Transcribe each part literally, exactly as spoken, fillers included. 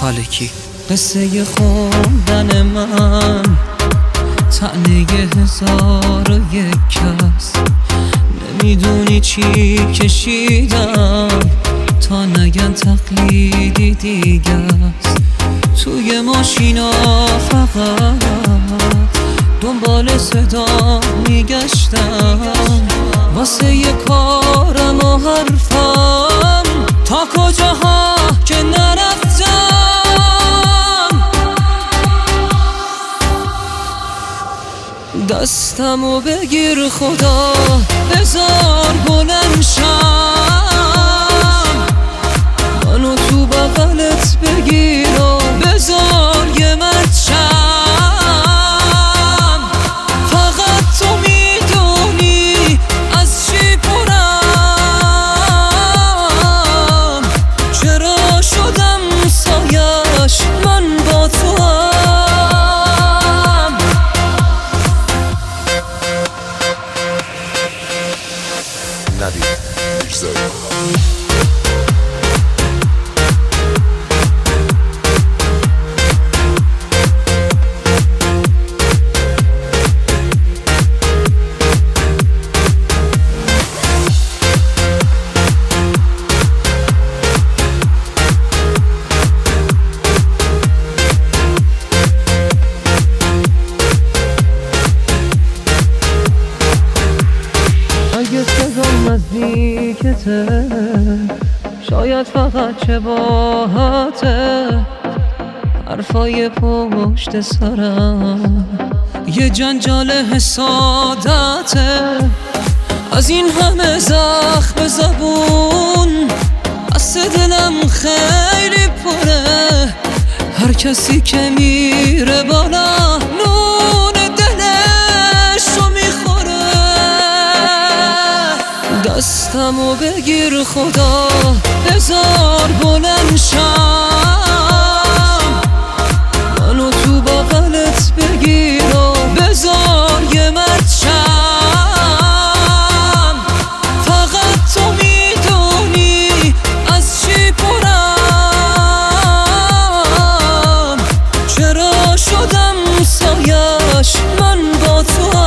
خالکی. قصه خوندن من طعنه هزار و یک کس، نمیدونی چی کشیدم تا نگن تقلیدی دیگه است. توی ماشینا فقط دنبال صدا میگشتم، واسه یه کارم و حرفم تا کجاها که نرفتم. دستمو بگیر خدا، بذار بلند شم، منو تو بغلت بگیر و بذار یه مچم. فقط تو میدونی از چی پرم، چرا شدم سایش من با تو هم. اگه صدام نزدیکته، شاید فقط شباهته، حرفای پشت سرم یه جنجال حسادته. از این همه زخم زبون از دلم خیلی پره، هر کسی که میره بالا نون دلشو میخوره. دستمو بگیر خدا، بذار بلند شم، منو تو بغلت بگیر و بذار یه مچم. فقط تو میدونی از چی پرم، چرا شدم سایش من با تو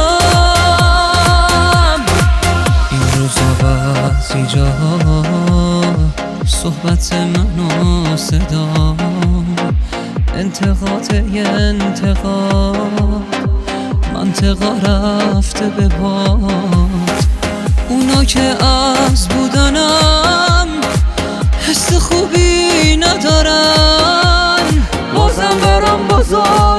هم. این روزا بعضی جا صحبت من و صدا انتقاد یه انتقاد، منطقا رفته به باد. اونا که از بودنم حس خوبی ندارن، بازم برام بزرگ